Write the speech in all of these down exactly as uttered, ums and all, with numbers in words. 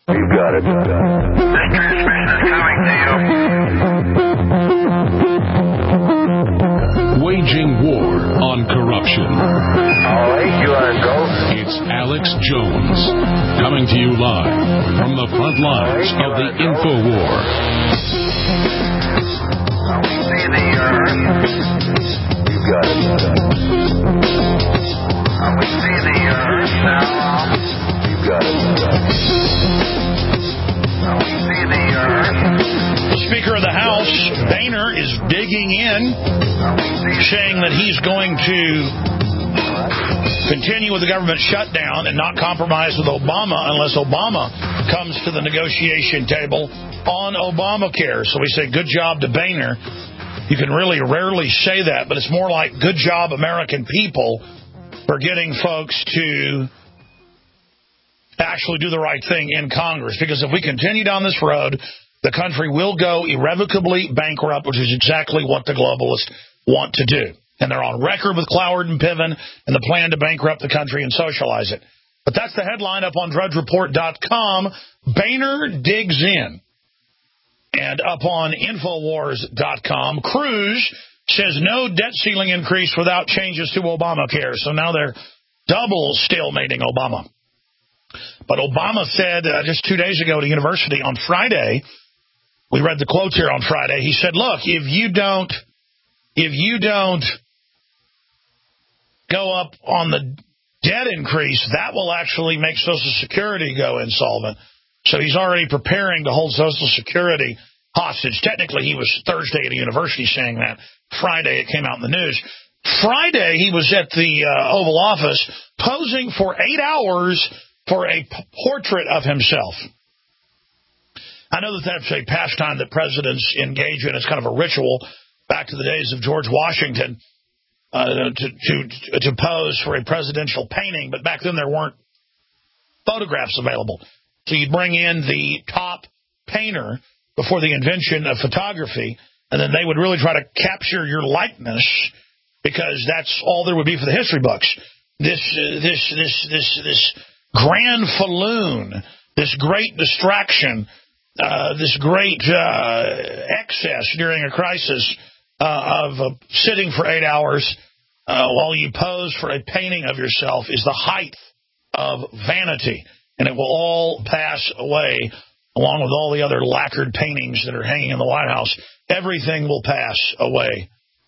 You got it. This transmission is coming to you. Waging war on corruption. All right, you are go. It's Alex Jones, coming to you live from the front lines right, of the go. info war. We see the earth. You got it. We see the earth now. You got it. We see the earth. The Speaker of the House, Boehner, is digging in, saying that he's going to continue with the government shutdown and not compromise with Obama unless Obama comes to the negotiation table on Obamacare. So we say good job to Boehner. You can really rarely say that, but it's more like good job, American people, for getting folks to actually do the right thing in Congress. Because if we continue down this road, the country will go irrevocably bankrupt, which is exactly what the globalists want to do. And they're on record with Cloward and Piven and the plan to bankrupt the country and socialize it. But that's the headline up on Drudge Report dot com. Boehner digs in. And up on Infowars dot com, Cruz says no debt ceiling increase without changes to Obamacare. So now they're double stalemating Obama. But Obama said uh, just two days ago at a university on Friday, we read the quotes here on Friday, he said, look, if you don't, if you don't go up on the debt increase, that will actually make Social Security go insolvent. So he's already preparing to hold Social Security hostage. Technically, he was Thursday at a university saying that. Friday, it came out in the news. Friday, he was at the uh, Oval Office posing for eight hours for a p- portrait of himself. I know that that's a pastime that presidents engage in. It's kind of a ritual back to the days of George Washington uh, to, to, to pose for a presidential painting. But back then there weren't photographs available. So you'd bring in the top painter before the invention of photography, and then they would really try to capture your likeness because that's all there would be for the history books. This, uh, this, this, this, this grand falloon, this great distraction, uh, this great uh, excess during a crisis uh, of uh, sitting for eight hours uh, while you pose for a painting of yourself is the height of vanity, and it will all pass away along with all the other lacquered paintings that are hanging in the White House. Everything will pass away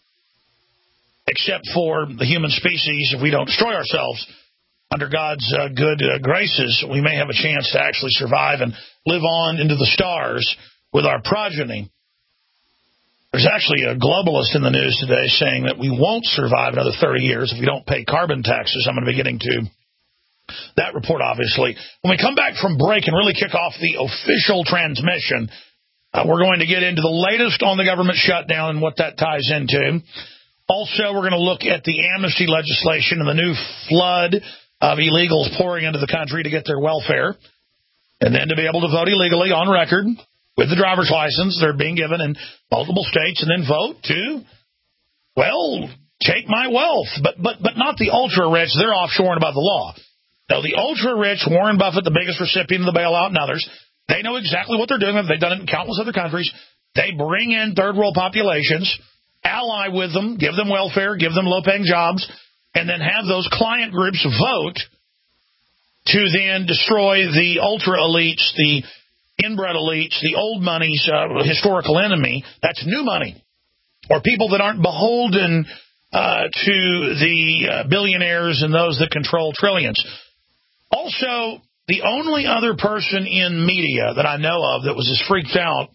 except for the human species. If we don't destroy ourselves under God's uh, good uh, graces, we may have a chance to actually survive and live on into the stars with our progeny. There's actually a globalist in the news today saying that we won't survive another thirty years if we don't pay carbon taxes. I'm going to be getting to that report, obviously. When we come back from break and really kick off the official transmission, uh, we're going to get into the latest on the government shutdown and what that ties into. Also, we're going to look at the amnesty legislation and the new flood of illegals pouring into the country to get their welfare, and then to be able to vote illegally on record with the driver's license they're being given in multiple states, and then vote to, well, take my wealth. But but but not the ultra-rich. They're offshoring above the law. No, the ultra-rich, Warren Buffett, the biggest recipient of the bailout, and others, they know exactly what they're doing. They've done it in countless other countries. They bring in third-world populations, ally with them, give them welfare, give them low-paying jobs, and then have those client groups vote to then destroy the ultra-elites, the inbred elites, the old money's uh, historical enemy. That's new money, or people that aren't beholden uh, to the uh, billionaires and those that control trillions. Also, the only other person in media that I know of that was as freaked out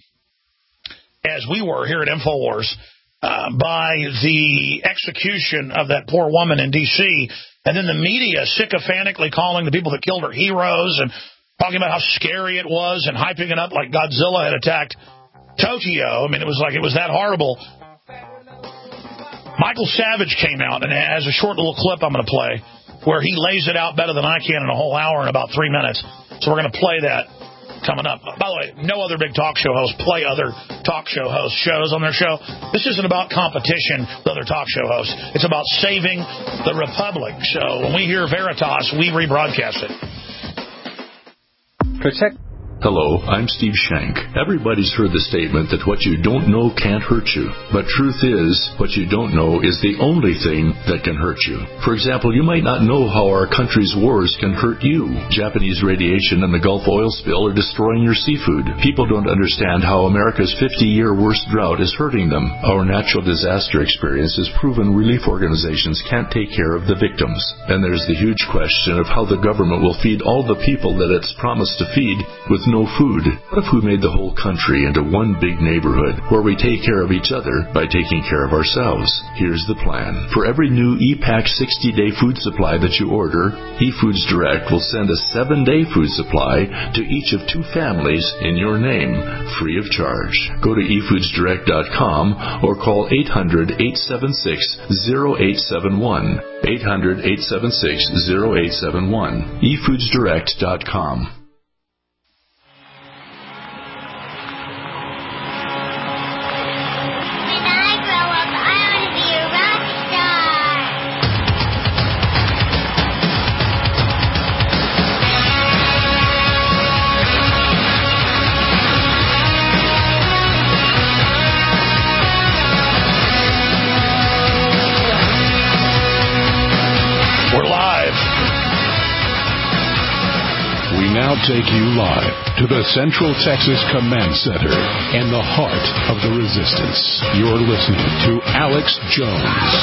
as we were here at InfoWars uh, by the execution of that poor woman in D C, and then the media sycophantically calling the people that killed her heroes and talking about how scary it was and hyping it up like Godzilla had attacked Tokyo. I mean, it was like it was that horrible. Michael Savage came out and has a short little clip I'm going to play where he lays it out better than I can in a whole hour in about three minutes. So we're going to play that coming up. By the way, no other big talk show hosts play other talk show host shows on their show. This isn't about competition with other talk show hosts. It's about saving the republic. So when we hear Veritas, we rebroadcast it. Protect. Hello, I'm Steve Shank. Everybody's heard the statement that what you don't know can't hurt you. But truth is, what you don't know is the only thing that can hurt you. For example, you might not know how our country's wars can hurt you. Japanese radiation and the Gulf oil spill are destroying your seafood. People don't understand how America's fifty-year worst drought is hurting them. Our natural disaster experience has proven relief organizations can't take care of the victims. And there's the huge question of how the government will feed all the people that it's promised to feed with no food. What if we made the whole country into one big neighborhood where we take care of each other by taking care of ourselves? Here's the plan. For every new E PAC sixty-day food supply that you order, eFoods Direct will send a seven-day food supply to each of two families in your name, free of charge. Go to e foods direct dot com or call eight hundred, eight seven six, zero eight seven one. eight hundred, eight seven six, zero eight seven one. e foods direct dot com. Take you live to the Central Texas Command Center and the heart of the resistance. You're listening to Alex Jones.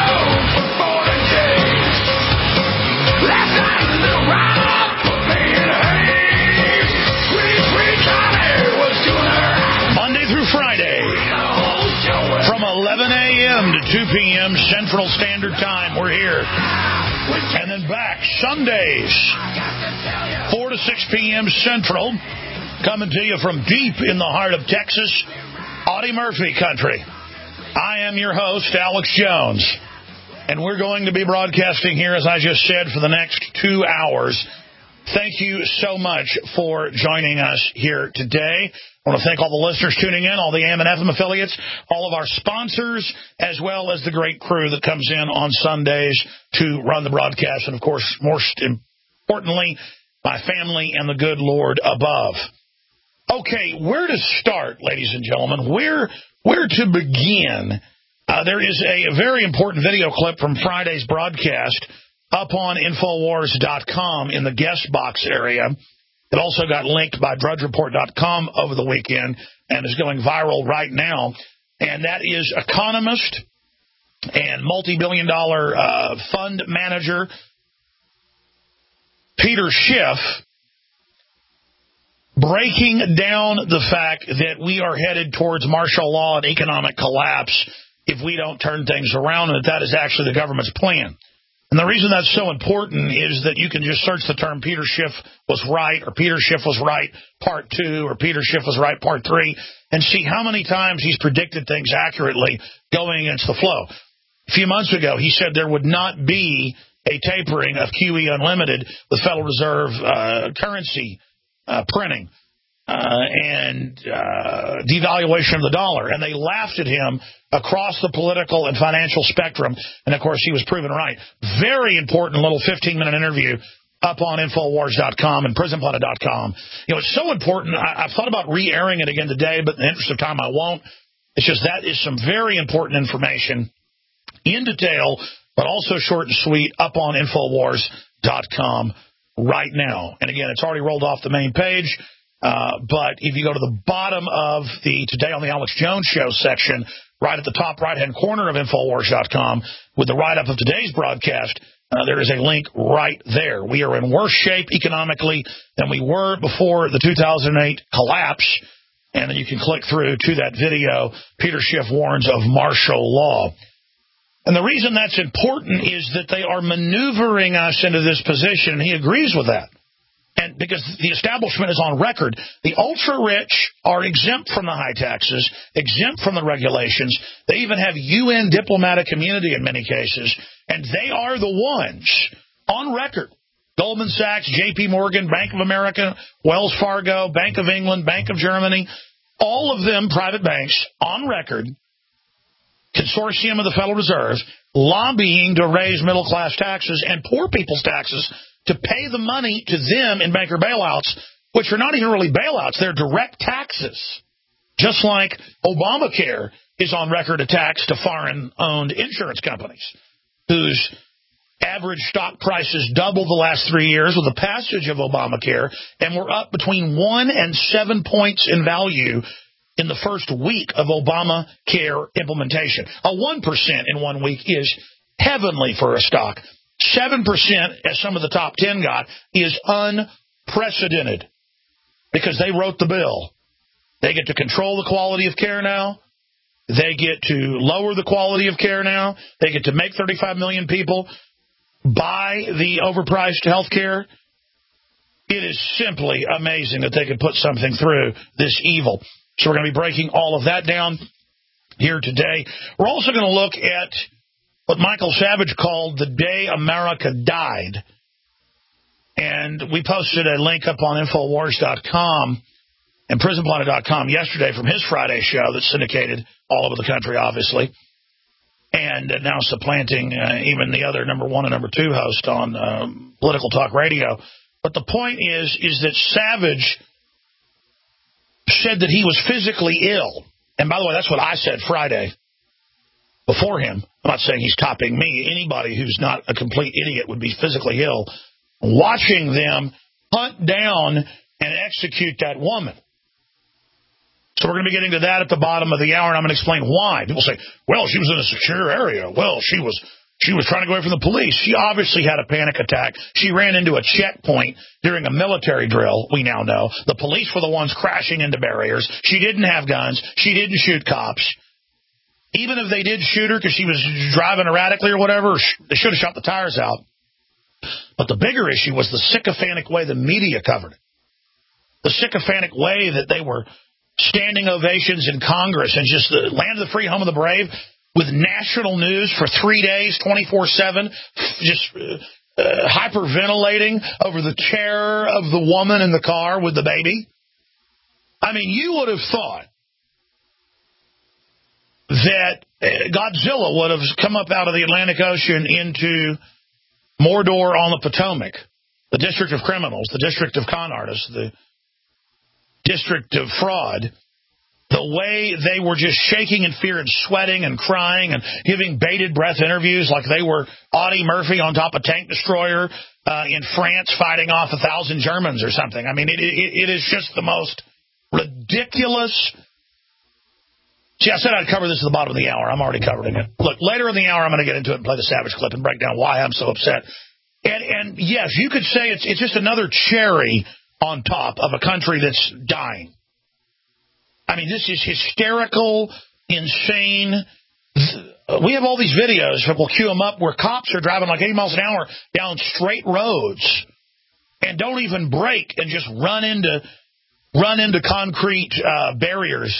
Monday through Friday, from eleven a.m. to two p.m. Central Standard Time, we're here. And then back Sundays, four to six p.m. Central, coming to you from deep in the heart of Texas, Audie Murphy country. I am your host, Alex Jones, and we're going to be broadcasting here, as I just said, for the next two hours. Thank you so much for joining us here today. I want to thank all the listeners tuning in, all the A M and F M affiliates, all of our sponsors, as well as the great crew that comes in on Sundays to run the broadcast, and, of course, most importantly, my family and the good Lord above. Okay, where to start, ladies and gentlemen? Where where to begin? Uh, there is a very important video clip from Friday's broadcast up on Infowars dot com in the guest box area. It also got linked by Drudge Report dot com over the weekend and is going viral right now. And that is economist and multi-billion dollar uh, fund manager Peter Schiff breaking down the fact that we are headed towards martial law and economic collapse if we don't turn things around, and that that is actually the government's plan. And the reason that's so important is that you can just search the term Peter Schiff was right, or Peter Schiff was right part two, or Peter Schiff was right part three, and see how many times he's predicted things accurately going against the flow. A few months ago, he said there would not be a tapering of Q E Unlimited with Federal Reserve uh, currency uh, printing uh, and uh, devaluation of the dollar. And they laughed at him across the political and financial spectrum. And, of course, he was proven right. Very important little fifteen-minute interview up on Infowars dot com and Prison Planet dot com. You know, it's so important. I, I've thought about re-airing it again today, but in the interest of time, I won't. It's just that is some very important information in detail, but also short and sweet, up on Infowars dot com right now. And, again, it's already rolled off the main page. Uh, but if you go to the bottom of the Today on the Alex Jones Show section, right at the top right-hand corner of Infowars dot com, with the write-up of today's broadcast, uh, there is a link right there. We are in worse shape economically than we were before the two thousand eight collapse. And then you can click through to that video. Peter Schiff warns of martial law. And the reason that's important is that they are maneuvering us into this position, and he agrees with that. And because the establishment is on record, the ultra-rich are exempt from the high taxes, exempt from the regulations. They even have U N diplomatic immunity in many cases, and they are the ones on record. Goldman Sachs, J P Morgan, Bank of America, Wells Fargo, Bank of England, Bank of Germany, all of them private banks on record, consortium of the Federal Reserve, lobbying to raise middle-class taxes and poor people's taxes to pay the money to them in banker bailouts which are not even really bailouts. They're direct taxes, just like Obamacare is on record a tax to foreign-owned insurance companies whose average stock prices doubled the last three years with the passage of Obamacare, and we're up between one and seven points in value in the first week of Obamacare implementation. A one percent in one week is heavenly for a stock. seven percent, as some of the top ten got, is unprecedented because they wrote the bill. They get to control the quality of care now. They get to lower the quality of care now. They get to make thirty-five million people buy the overpriced health care. It is simply amazing that they could put something through this evil. So we're going to be breaking all of that down here today. We're also going to look at what Michael Savage called the day America died. And we posted a link up on Infowars dot com and Prison Planet dot com yesterday from his Friday show that's syndicated all over the country, obviously, and now supplanting uh, even the other number one and number two host on um, Political Talk Radio. But the point is, is that Savage said that he was physically ill. And by the way, that's what I said Friday before him. I'm not saying he's copying me. Anybody who's not a complete idiot would be physically ill watching them hunt down and execute that woman. So we're going to be getting to that at the bottom of the hour, and I'm going to explain why. People say, well, she was in a secure area. Well, she was she was trying to go away from the police. She obviously had a panic attack. She ran into a checkpoint during a military drill, we now know. The police were the ones crashing into barriers. She didn't have guns. She didn't shoot cops. Even if they did shoot her because she was driving erratically or whatever, they should have shot the tires out. But the bigger issue was the sycophantic way the media covered it. The sycophantic way that they were standing ovations in Congress and just the land of the free, home of the brave, with national news for three days, twenty-four seven, just uh, uh, hyperventilating over the terror of the woman in the car with the baby. I mean, you would have thought that Godzilla would have come up out of the Atlantic Ocean into Mordor on the Potomac, the district of criminals, the district of con artists, the district of fraud. The way they were just shaking in fear and sweating and crying and giving bated breath interviews like they were Audie Murphy on top of a tank destroyer uh, in France fighting off a thousand Germans or something. I mean, it, it, it is just the most ridiculous. See, I said I'd cover this at the bottom of the hour. I'm already covering it. Look, later in the hour, I'm going to get into it and play the Savage clip and break down why I'm so upset. And, and yes, you could say it's it's just another cherry on top of a country that's dying. I mean, this is hysterical, insane. We have all these videos, we'll cue them up, where cops are driving like eighty miles an hour down straight roads and don't even brake and just run into run into concrete uh, barriers.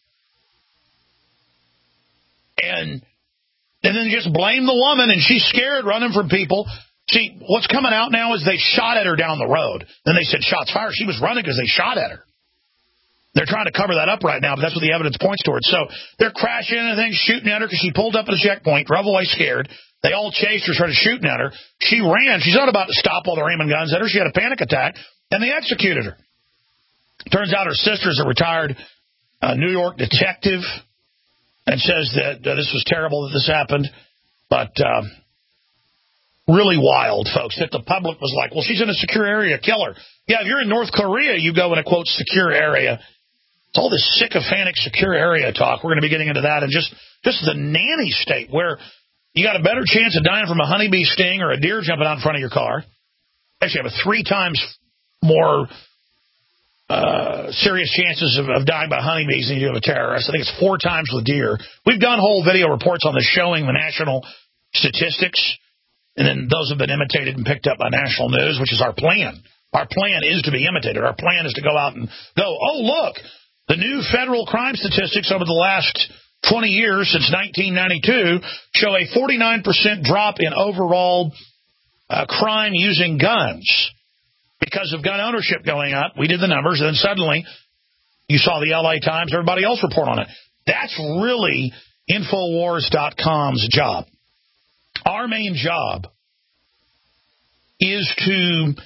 And, and then just blame the woman, and she's scared running from people. See, what's coming out now is they shot at her down the road. Then they said shots fired. She was running because they shot at her. They're trying to cover that up right now, but that's what the evidence points towards. So they're crashing into things, shooting at her because she pulled up at a checkpoint, drove away scared. They all chased her, started shooting at her. She ran. She's not about to stop while they're aiming guns at her. She had a panic attack, and they executed her. Turns out her sister's a retired uh, New York detective and says that uh, this was terrible that this happened, but um, really wild, folks, that the public was like, well, she's in a secure area, kill her. Yeah, if you're in North Korea, you go in a, quote, secure area. It's all this sycophantic secure area talk. We're going to be getting into that, and just, just the nanny state where you got a better chance of dying from a honeybee sting or a deer jumping out in front of your car. Actually, you have a three times more uh, serious chances of, of dying by honeybees than you do of a terrorist. I think it's four times with deer. We've done whole video reports on this showing the national statistics, and then those have been imitated and picked up by national news, which is our plan. Our plan is to be imitated. Our plan is to go out and go, oh, look, the new federal crime statistics over the last twenty years, since nineteen ninety-two, show a forty-nine percent drop in overall uh, crime using guns because of gun ownership going up. We did the numbers, and then suddenly you saw the L A Times, everybody else report on it. That's really Infowars dot com's job. Our main job is to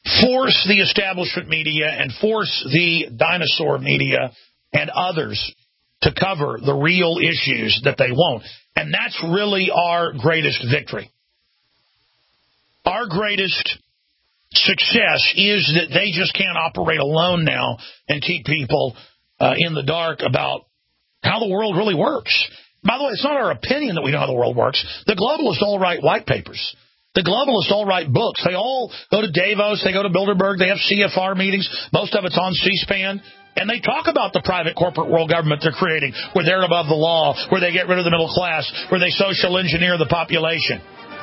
force the establishment media and force the dinosaur media and others to cover the real issues that they won't. And that's really our greatest victory. Our greatest success is that they just can't operate alone now and keep people uh, in the dark about how the world really works. By the way, it's not our opinion that we know how the world works. The globalists all write white papers. The globalists all write books. They all go to Davos. They go to Bilderberg. They have C F R meetings. Most of it's on C-SPAN. And they talk about the private corporate world government they're creating, where they're above the law, where they get rid of the middle class, where they social engineer the population.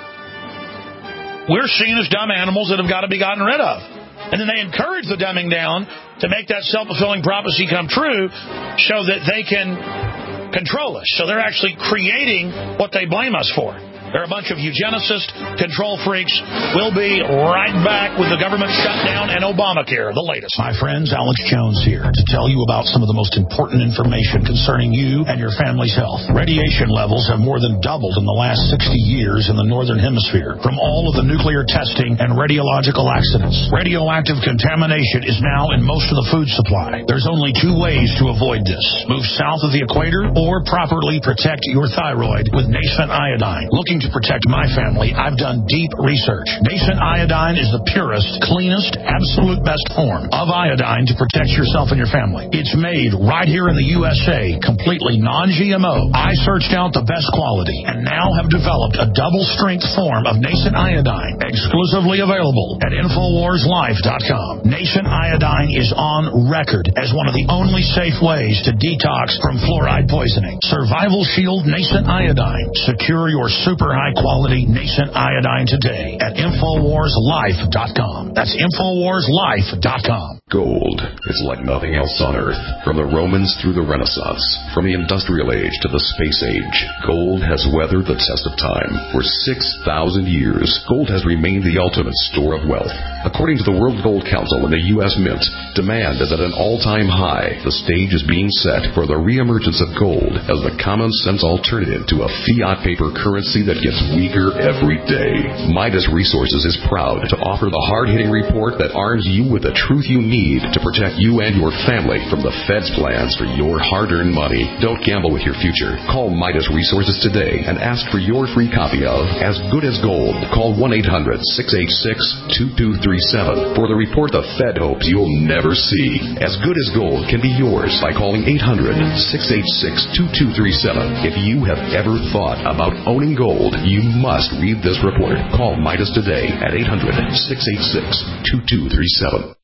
We're seen as dumb animals that have got to be gotten rid of. And then they encourage the dumbing down to make that self-fulfilling prophecy come true so that they can control us. So they're actually creating what they blame us for. They're a bunch of eugenicists, control freaks. We'll be right back with the government shutdown and Obamacare, the latest. My friends, Alex Jones here to tell you about some of the most important information concerning you and your family's health. Radiation levels have more than doubled in the last sixty years in the Northern Hemisphere from all of the nuclear testing and radiological accidents. Radioactive contamination is now in most of the food supply. There's only two ways to avoid this. Move south of the equator or properly protect your thyroid with Nascent Iodine. Looking to protect my family, I've done deep research. Nascent Iodine is the purest, cleanest, absolute best form of iodine to protect yourself and your family. It's made right here in the U S A, completely non G M O. I searched out the best quality and now have developed a double-strength form of Nascent Iodine, exclusively available at Infowars Life dot com. Nascent Iodine is on record as one of the only safe ways to detox from fluoride poisoning. Survival Shield Nascent Iodine. Secure your super high-quality Nascent Iodine today at Infowars Life dot com. That's Infowars Life dot com. Gold is like nothing else on Earth. From the Romans through the Renaissance, from the Industrial Age to the Space Age, gold has weathered the test of time. For six thousand years, gold has remained the ultimate store of wealth. According to the World Gold Council and the U S Mint, demand is at an all-time high. The stage is being set for the reemergence of gold as the common-sense alternative to a fiat paper currency that gets weaker every day. Midas Resources is proud to offer the hard-hitting report that arms you with the truth you need to protect you and your family from the Fed's plans for your hard-earned money. Don't gamble with your future. Call Midas Resources today and ask for your free copy of As Good as Gold. Call one eight hundred, six eight six, two two three seven for the report the Fed hopes you'll never see. As Good as Gold can be yours by calling eight hundred, six eight six, two two three seven. If you have ever thought about owning gold, you must read this report. Call Midas today at eight hundred, six eight six, two two three seven.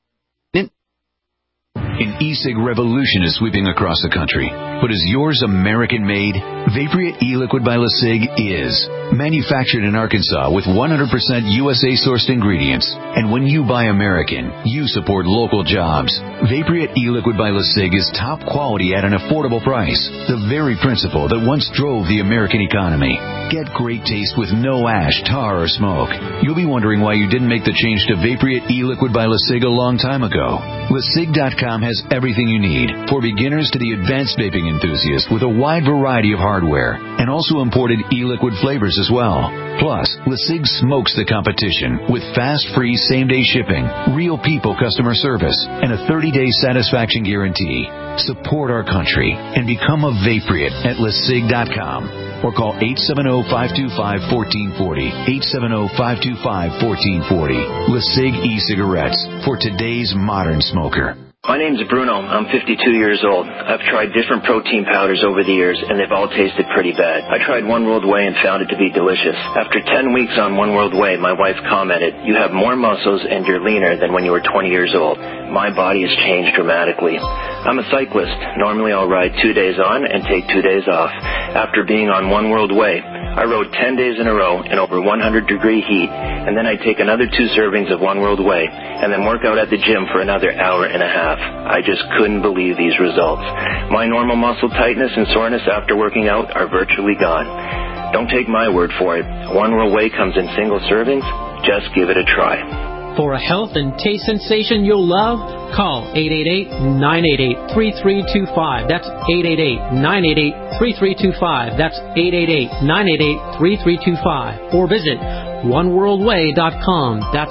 An e-cig revolution is sweeping across the country. But is yours American-made? Vaporeat e-liquid by LeSig is. Manufactured in Arkansas with one hundred percent U S A-sourced ingredients. And when you buy American, you support local jobs. Vaporeat e-liquid by LeSig is top quality at an affordable price. The very principle that once drove the American economy. Get great taste with no ash, tar, or smoke. You'll be wondering why you didn't make the change to Vaporeat e-liquid by LeSig a long time ago. LeSig dot com has everything you need, for beginners to the advanced vaping enthusiast, with a wide variety of hardware, and also imported e-liquid flavors as well. Plus, LeSig smokes the competition with fast, free, same-day shipping, real people customer service, and a thirty-day satisfaction guarantee. Support our country and become a Vaporeat at LeSig dot com. Or call eight seven zero, five two five, one four four zero, eight seven zero, five two five, one four four zero. LeSig e-cigarettes for today's modern smoker. My name's Bruno. I'm fifty-two years old. I've tried different protein powders over the years, and they've all tasted pretty bad. I tried One World Whey and found it to be delicious. After ten weeks on One World Whey, my wife commented, "You have more muscles and you're leaner than when you were twenty years old." My body has changed dramatically. I'm a cyclist. Normally I'll ride two days on and take two days off. After being on One World Whey, I rode ten days in a row in over one hundred degree heat, and then I take another two servings of One World Whey, and then work out at the gym for another hour and a half. I just couldn't believe these results. My normal muscle tightness and soreness after working out are virtually gone. Don't take my word for it. One World Whey comes in single servings. Just give it a try. For a health and taste sensation you'll love, call eight eight eight, nine eight eight, three three two five. That's eight eight eight, nine eight eight, three three two five. That's eight eight eight, nine eight eight, three three two five. Or visit one world way dot com. That's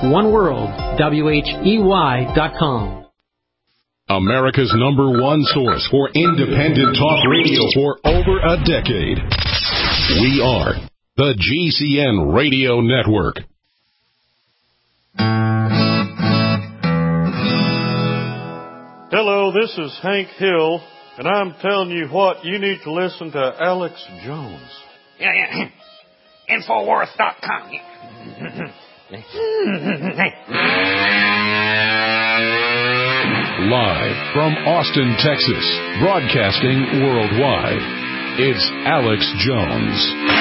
One World, W H E Y dot com. America's number one source for independent talk radio for over a decade. We are the G C N Radio Network. Hello, this is Hank Hill, and I'm telling you what, you need to listen to Alex Jones. Yeah, yeah. Infowars dot com. Live from Austin, Texas, broadcasting worldwide, it's Alex Jones.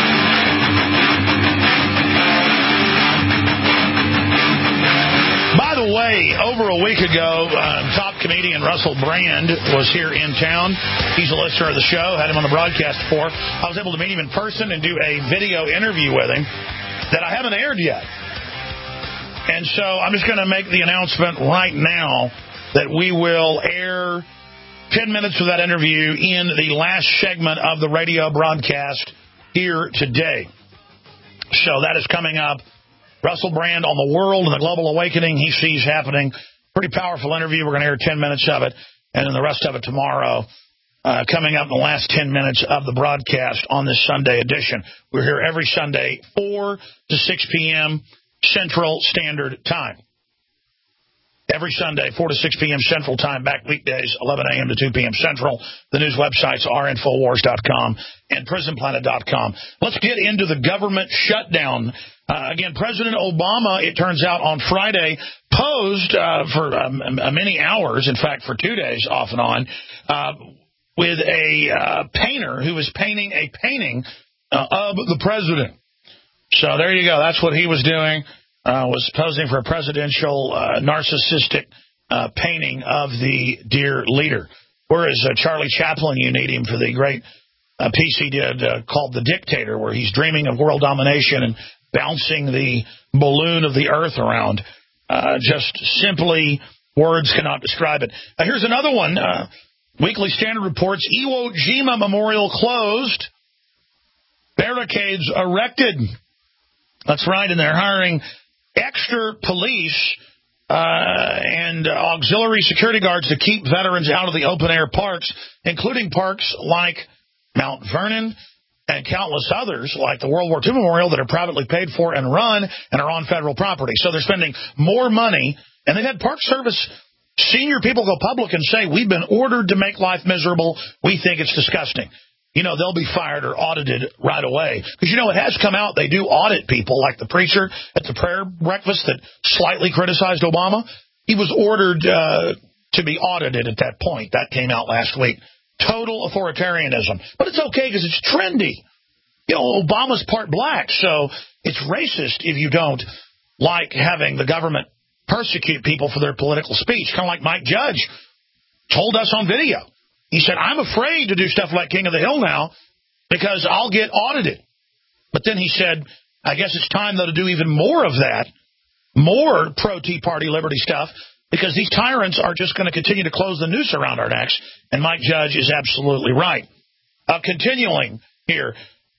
By the way, over a week ago, uh, top comedian Russell Brand was here in town. He's a listener of the show, had him on the broadcast before. I was able to meet him in person and do a video interview with him that I haven't aired yet. And so I'm just going to make the announcement right now that we will air ten minutes of that interview in the last segment of the radio broadcast here today. So that is coming up. Russell Brand on the world and the global awakening he sees happening. Pretty powerful interview. We're going to air ten minutes of it, and then the rest of it tomorrow. Uh, coming up in the last ten minutes of the broadcast on this Sunday edition. We're here every Sunday, four to six p.m. Central Standard Time. Every Sunday, four to six p.m. Central Time, back weekdays, eleven a.m. to two p.m. Central. The news websites are infowars dot com and prison planet dot com. Let's get into the government shutdown. Uh, again, President Obama, it turns out, on Friday, posed uh, for um, many hours, in fact, for two days off and on, uh, with a uh, painter who was painting a painting uh, of the president. So there you go. That's what he was doing, uh, was posing for a presidential uh, narcissistic uh, painting of the dear leader. Where is uh, Charlie Chaplin? You need him for the great uh, piece he did uh, called The Dictator, where he's dreaming of world domination and bouncing the balloon of the earth around. Uh, just simply, words cannot describe it. Uh, here's another one. Uh, Weekly Standard reports Iwo Jima Memorial closed. Barricades erected. That's right, and they're hiring extra police uh, and uh, auxiliary security guards to keep veterans out of the open-air parks, including parks like Mount Vernon and countless others, like the World War Two Memorial, that are privately paid for and run and are on federal property. So they're spending more money, and they've had Park Service senior people go public and say, we've been ordered to make life miserable. We think it's disgusting. You know, they'll be fired or audited right away. Because, you know, it has come out, they do audit people, like the preacher at the prayer breakfast that slightly criticized Obama. He was ordered uh, to be audited at that point. That came out last week. Total authoritarianism. But it's okay because it's trendy. You know, Obama's part black, so it's racist if you don't like having the government persecute people for their political speech. Kind of like Mike Judge told us on video. He said, I'm afraid to do stuff like King of the Hill now because I'll get audited. But then he said, I guess it's time, though, to do even more of that, more pro-Tea Party liberty stuff, because these tyrants are just going to continue to close the noose around our necks. And Mike Judge is absolutely right. Uh, continuing here.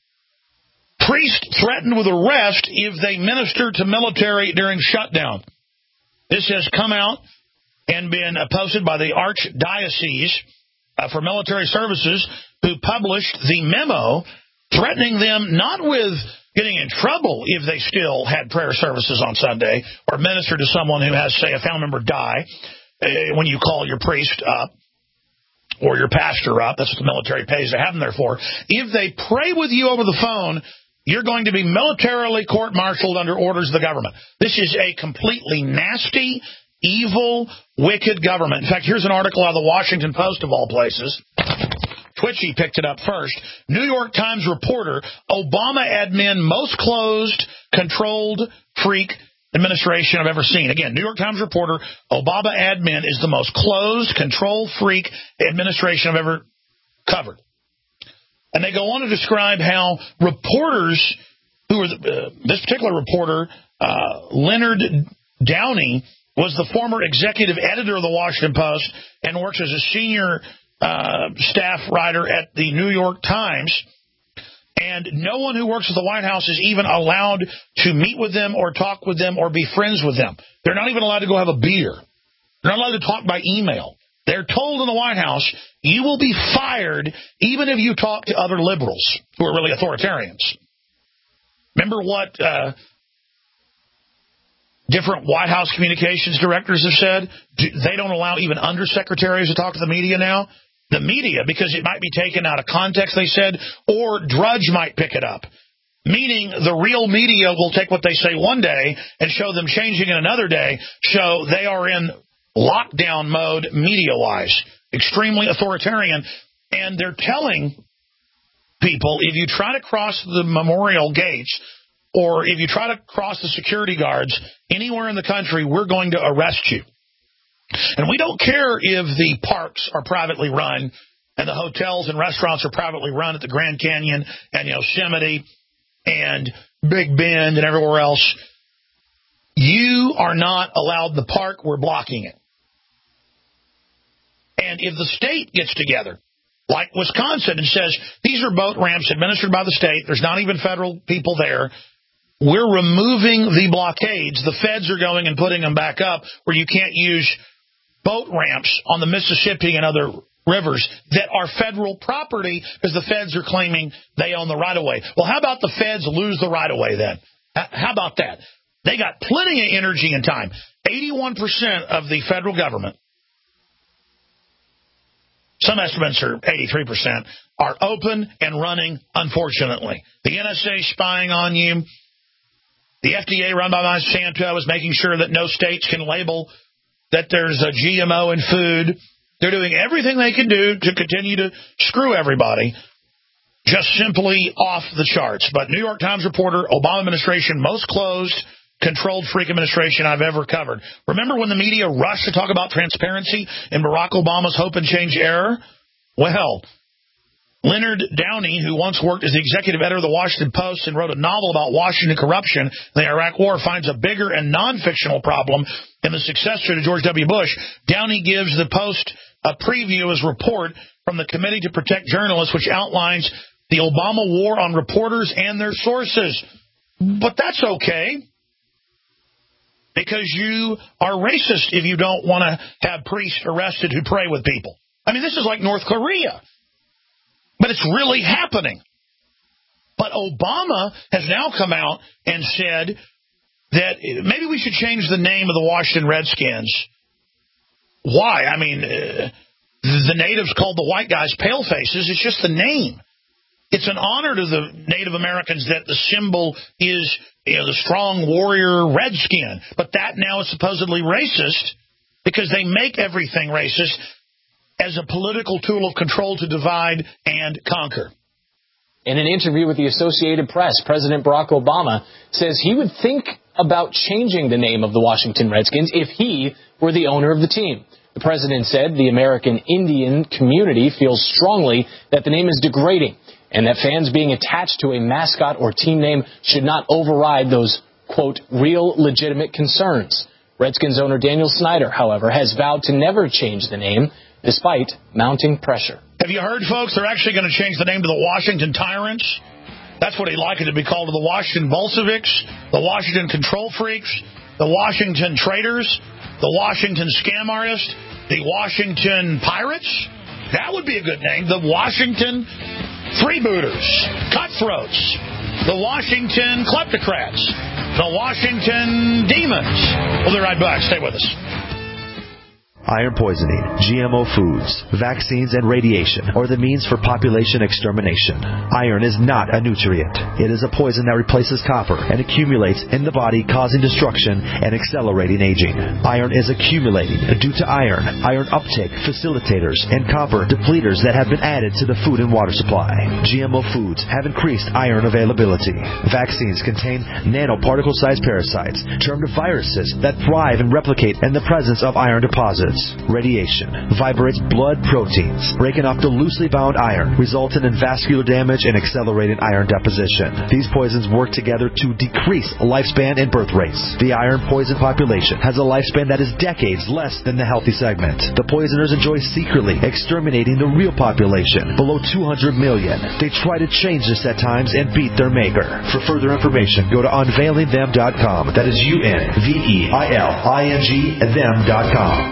Priest threatened with arrest if they minister to military during shutdown. This has come out and been posted by the Archdiocese uh, for Military Services, who published the memo threatening them not with getting in trouble if they still had prayer services on Sunday or minister to someone who has, say, a family member die uh, when you call your priest up or your pastor up. That's what the military pays to have them there for. If they pray with you over the phone, you're going to be militarily court-martialed under orders of the government. This is a completely nasty, evil, wicked government. In fact, here's an article out of the Washington Post, of all places. Twitchy picked it up first. New York Times reporter, Obama admin most closed, controlled, freak administration I've ever seen. Again, New York Times reporter, Obama admin is the most closed, control, freak administration I've ever covered. And they go on to describe how reporters who were, the, uh, this particular reporter, uh, Leonard Downey, was the former executive editor of the Washington Post and works as a senior uh, staff writer at the New York Times. And no one who works at the White House is even allowed to meet with them or talk with them or be friends with them. They're not even allowed to go have a beer. They're not allowed to talk by email. They're told in the White House, you will be fired even if you talk to other liberals who are really authoritarians. Remember what uh, different White House communications directors have said? They don't allow even undersecretaries to talk to the media now. The media, because it might be taken out of context, they said, or Drudge might pick it up. Meaning the real media will take what they say one day and show them changing it another day, show they are in lockdown mode media-wise, extremely authoritarian. And they're telling people, if you try to cross the memorial gates or if you try to cross the security guards anywhere in the country, we're going to arrest you. And we don't care if the parks are privately run and the hotels and restaurants are privately run at the Grand Canyon and Yosemite and Big Bend and everywhere else. You are not allowed in the park. We're blocking it. And if the state gets together, like Wisconsin, and says, these are boat ramps administered by the state, there's not even federal people there, we're removing the blockades. The feds are going and putting them back up where you can't use boat ramps on the Mississippi and other rivers that are federal property because the feds are claiming they own the right-of-way. Well, how about the feds lose the right-of-way then? How about that? They got plenty of energy and time. eighty-one percent of the federal government, some estimates are eighty-three percent, are open and running, unfortunately. The N S A spying on you. The F D A, run by Monsanto, is making sure that no states can label that there's a G M O in food. They're doing everything they can do to continue to screw everybody, just simply off the charts. But New York Times reporter, Obama administration, most closed, controlled freak administration I've ever covered. Remember when the media rushed to talk about transparency in Barack Obama's hope and change era? Well, Leonard Downey, who once worked as the executive editor of the Washington Post and wrote a novel about Washington corruption in the Iraq War, finds a bigger and non-fictional problem in the successor to George W. Bush. Downey gives the Post a preview of his report from the Committee to Protect Journalists, which outlines the Obama war on reporters and their sources. But that's okay, because you are racist if you don't want to have priests arrested who pray with people. I mean, this is like North Korea. But it's really happening. But Obama has now come out and said that maybe we should change the name of the Washington Redskins. Why? I mean, uh, the natives called the white guys palefaces. It's just the name. It's an honor to the Native Americans that the symbol is, you know, the strong warrior redskin. But that now is supposedly racist because they make everything racist as a political tool of control to divide and conquer. In an interview with the Associated Press, President Barack Obama says he would think about changing the name of the Washington Redskins if he were the owner of the team. The president said the American Indian community feels strongly that the name is degrading and that fans being attached to a mascot or team name should not override those, quote, real legitimate concerns. Redskins owner Daniel Snyder, however, has vowed to never change the name, despite mounting pressure. Have you heard, folks? They're actually going to change the name to the Washington Tyrants. That's what he'd like it to be called, the Washington Bolsheviks, the Washington Control Freaks, the Washington Traitors, the Washington Scam Artists, the Washington Pirates. That would be a good name. The Washington Freebooters, Cutthroats, the Washington Kleptocrats, the Washington Demons. We'll be right back. Stay with us. Iron poisoning, G M O foods, vaccines, and radiation are the means for population extermination. Iron is not a nutrient. It is a poison that replaces copper and accumulates in the body, causing destruction and accelerating aging. Iron is accumulating due to iron, iron uptake facilitators, and copper depleters that have been added to the food and water supply. G M O foods have increased iron availability. Vaccines contain nanoparticle-sized parasites termed viruses that thrive and replicate in the presence of iron deposits. foods. Radiation vibrates blood proteins, breaking off the loosely bound iron, resulting in vascular damage and accelerating iron deposition. These poisons work together to decrease lifespan and birth rates. The iron poison population has a lifespan that is decades less than the healthy segment. The poisoners enjoy secretly exterminating the real population, below two hundred million. They try to change this at times and beat their maker. For further information, go to unveiling them dot com. That is U N V E I L I N G them dot com.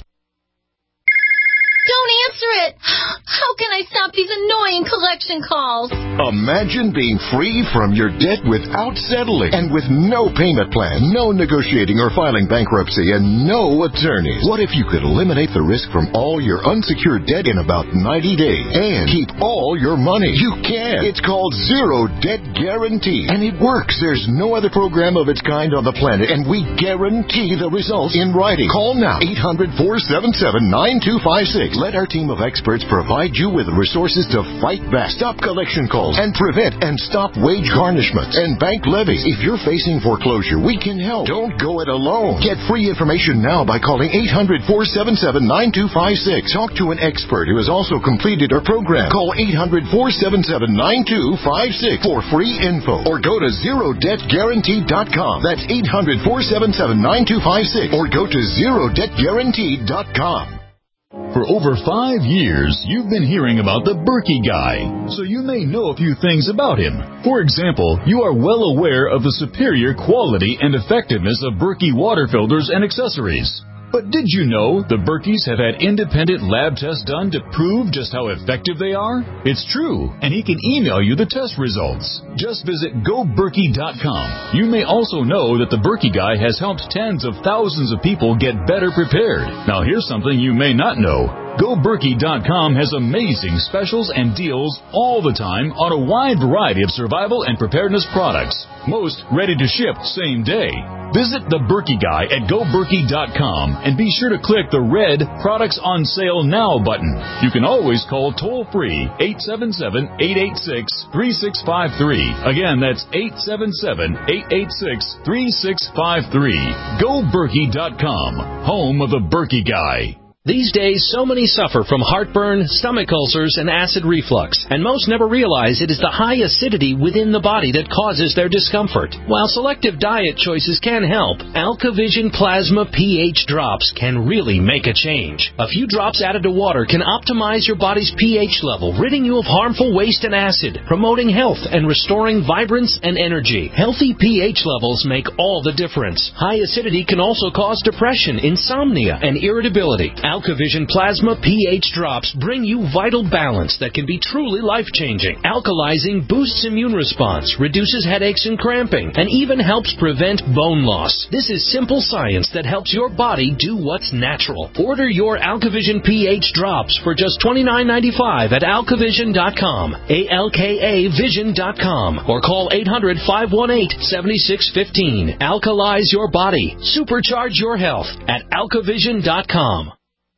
Don't answer it! How can I stop these annoying collection calls? Imagine being free from your debt without settling and with no payment plan, no negotiating or filing bankruptcy, and no attorneys. What if you could eliminate the risk from all your unsecured debt in about ninety days and keep all your money? You can. It's called Zero Debt Guarantee, and it works. There's no other program of its kind on the planet, and we guarantee the results in writing. Call now, eight hundred, four seven seven, nine two five six. Let our team of experts provide you with resources to fight back, stop collection calls, and prevent and stop wage garnishments and bank levies. If you're facing foreclosure, we can help. Don't go it alone. Get free information now by calling eight hundred, four seven seven, nine two five six. Talk to an expert who has also completed our program. Call eight hundred, four seven seven, nine two five six for free info, or go to zero debt guarantee dot com. That's eight hundred, four seven seven, nine two five six, or go to zero debt guarantee dot com. For over five years, you've been hearing about the Berkey guy, so you may know a few things about him. For example, you are well aware of the superior quality and effectiveness of Berkey water filters and accessories. But did you know the Berkeys have had independent lab tests done to prove just how effective they are? It's true, and he can email you the test results. Just visit go berkey dot com. You may also know that the Berkey guy has helped tens of thousands of people get better prepared. Now here's something you may not know. go berkey dot com has amazing specials and deals all the time on a wide variety of survival and preparedness products. Most ready to ship same day. Visit the Berkey guy at go berkey dot com and be sure to click the red Products on Sale Now button. You can always call toll-free eight seven seven, eight eight six, three six five three. Again, that's eight seven seven, eight eight six, three six five three. go berkey dot com, home of the Berkey guy. These days, so many suffer from heartburn, stomach ulcers, and acid reflux, and most never realize it is the high acidity within the body that causes their discomfort. While selective diet choices can help, AlkaVision Plasma pH drops can really make a change. A few drops added to water can optimize your body's pH level, ridding you of harmful waste and acid, promoting health and restoring vibrance and energy. Healthy pH levels make all the difference. High acidity can also cause depression, insomnia, and irritability. AlkaVision Plasma pH drops bring you vital balance that can be truly life-changing. Alkalizing boosts immune response, reduces headaches and cramping, and even helps prevent bone loss. This is simple science that helps your body do what's natural. Order your AlkaVision pH drops for just twenty-nine ninety-five at alkavision dot com, A L K A vision dot com, or call eight hundred, five one eight, seven six one five. Alkalize your body. Supercharge your health at alkavision dot com.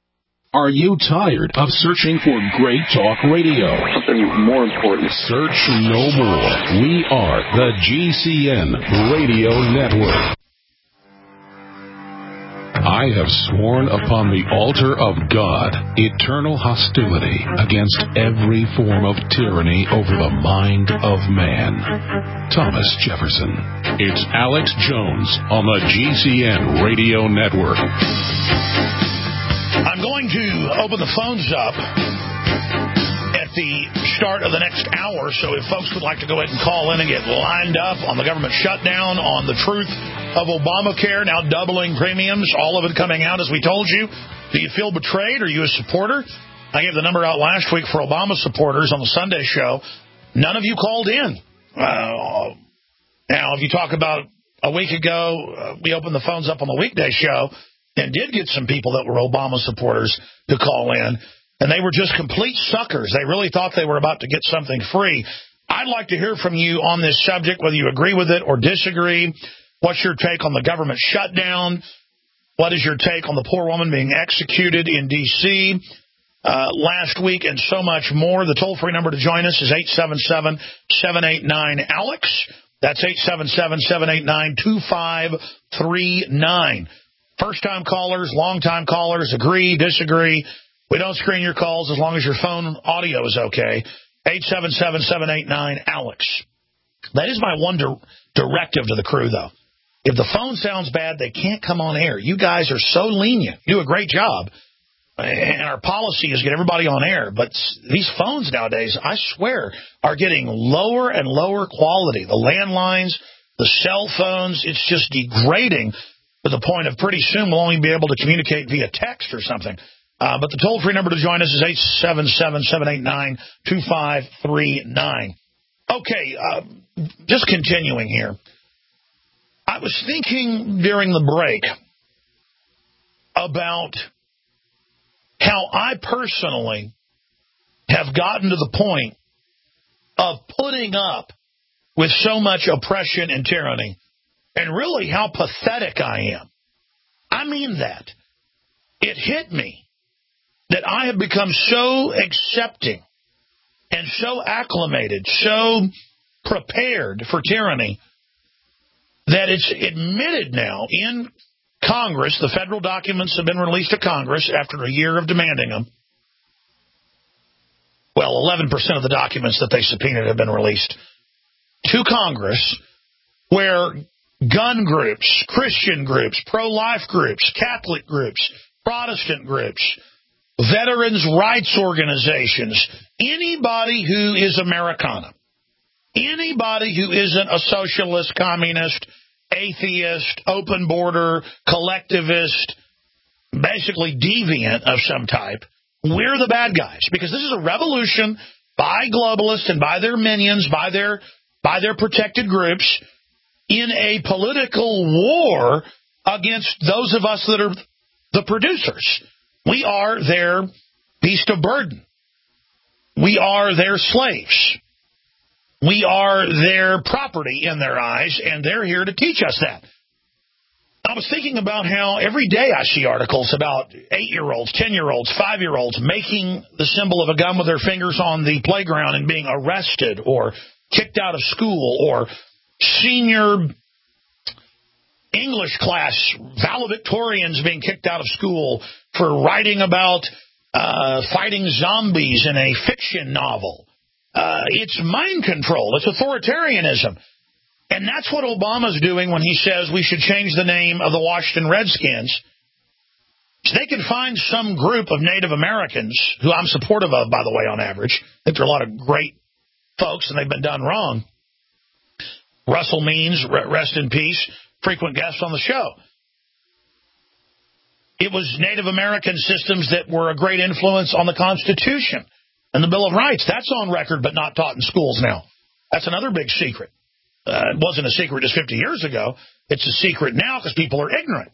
Are you tired of searching for great talk radio? Something more important. Search no more. We are the G C N Radio Network. I have sworn upon the altar of God eternal hostility against every form of tyranny over the mind of man. Thomas Jefferson. It's Alex Jones on the G C N Radio Network. I'm going to open the phones up at the start of the next hour, so if folks would like to go ahead and call in and get lined up on the government shutdown, on the truth of Obamacare, now doubling premiums, all of it coming out as we told you. Do you feel betrayed? Are you a supporter? I gave the number out last week for Obama supporters on the Sunday show. None of you called in. Uh, now, if you talk about a week ago, uh, we opened the phones up on the weekday show and did get some people that were Obama supporters to call in, and they were just complete suckers. They really thought they were about to get something free. I'd like to hear from you on this subject, whether you agree with it or disagree. What's your take on the government shutdown? What is your take on the poor woman being executed in D C uh, last week, and so much more? The toll-free number to join us is eight seven seven, seven eight nine, ALEX. That's eight seven seven, seven eight nine, two five three nine. First-time callers, long-time callers, agree, disagree. We don't screen your calls as long as your phone audio is okay. eight seven seven, seven eight nine, Alex. That is my one di- directive to the crew, though. If the phone sounds bad, they can't come on air. You guys are so lenient. You do a great job. And our policy is get everybody on air. But these phones nowadays, I swear, are getting lower and lower quality. The landlines, the cell phones, it's just degrading to the point of pretty soon we'll only be able to communicate via text or something. Uh, but the toll-free number to join us is eight seven seven, seven eight nine, two five three nine. Okay, uh, just continuing here. I was thinking during the break about how I personally have gotten to the point of putting up with so much oppression and tyranny, and really how pathetic I am. I mean that. It hit me that I have become so accepting and so acclimated, so prepared for tyranny, that it's admitted now in Congress. The federal documents have been released to Congress after a year of demanding them. Well, eleven percent of the documents that they subpoenaed have been released to Congress, where gun groups, Christian groups, pro-life groups, Catholic groups, Protestant groups, veterans' rights organizations, anybody who is Americana, anybody who isn't a socialist, communist, atheist, open border, collectivist, basically deviant of some type, we're the bad guys. Because this is a revolution by globalists and by their minions, by their by their protected groups, in a political war against those of us that are the producers. We are their beast of burden. We are their slaves. We are their property in their eyes, and they're here to teach us that. I was thinking about how every day I see articles about eight-year-olds, ten-year-olds, five-year-olds making the symbol of a gun with their fingers on the playground and being arrested or kicked out of school, or senior English class valedictorians being kicked out of school for writing about uh, fighting zombies in a fiction novel. Uh, it's mind control. It's authoritarianism. And that's what Obama's doing when he says we should change the name of the Washington Redskins. So they can find some group of Native Americans, who I'm supportive of, by the way, on average. I think there are a lot of great folks, and they've been done wrong. Russell Means, rest in peace, frequent guest on the show. It was Native American systems that were a great influence on the Constitution and the Bill of Rights. That's on record but not taught in schools now. That's another big secret. Uh, it wasn't a secret just fifty years ago. It's a secret now because people are ignorant.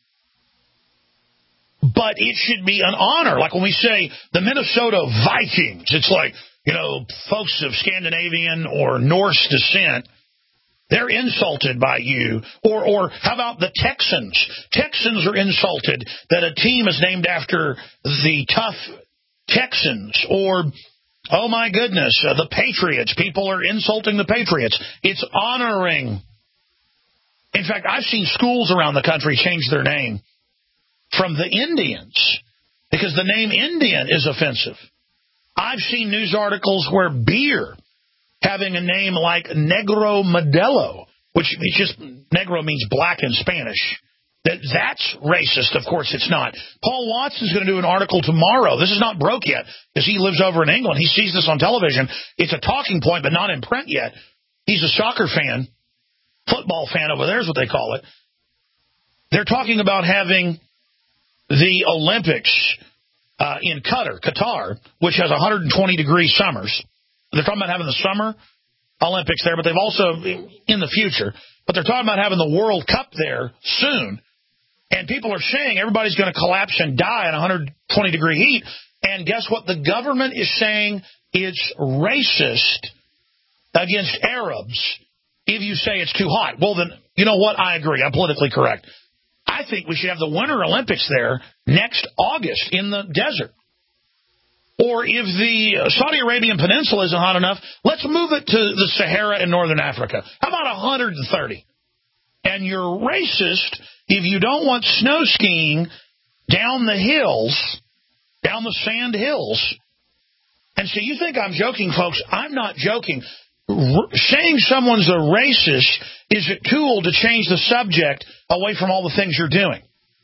But it should be an honor. Like when we say the Minnesota Vikings, it's like, you know, folks of Scandinavian or Norse descent, they're insulted by you. Or or how about the Texans? Texans are insulted that a team is named after the tough Texans. Or, oh my goodness, uh, the Patriots. People are insulting the Patriots. It's honoring. In fact, I've seen schools around the country change their name from the Indians because the name Indian is offensive. I've seen news articles where beer having a name like Negro Modelo, which is just, Negro means black in Spanish. That That's racist. Of course it's not. Paul Watson's going to do an article tomorrow. This is not broke yet because he lives over in England. He sees this on television. It's a talking point, but not in print yet. He's a soccer fan, football fan over there is what they call it. They're talking about having the Olympics uh, in Qatar, Qatar, which has one hundred twenty degree summers. They're talking about having the summer Olympics there, but they've also, in the future, but they're talking about having the World Cup there soon. And people are saying everybody's going to collapse and die in one hundred twenty degree heat. And guess what? The government is saying it's racist against Arabs if you say it's too hot. Well, then, you know what? I agree. I'm politically correct. I think we should have the Winter Olympics there next August in the desert. Or if the Saudi Arabian Peninsula isn't hot enough, let's move it to the Sahara in northern Africa. How about one hundred thirty? And you're racist if you don't want snow skiing down the hills, down the sand hills. And so you think I'm joking, folks. I'm not joking. R- saying someone's a racist is a tool to change the subject away from all the things you're doing.